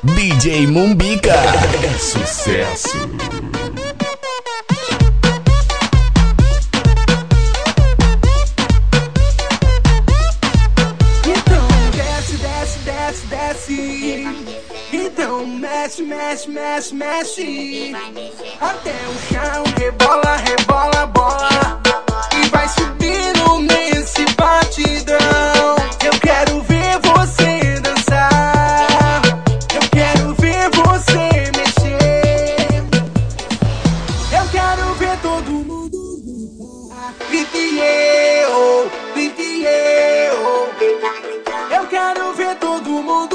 DJ Mumbica. É sucesso. Então desce, desce, desce, desce. Então mexe, mexe, mexe, mexe. Até o chão, rebola, rebola, bola. E vai subindo nesse batidão. Eu quero ver você dançar. Eu quero ver você mexer. Eu quero ver todo mundo gritar. Grite eu, grite eu. Eu quero ver todo mundo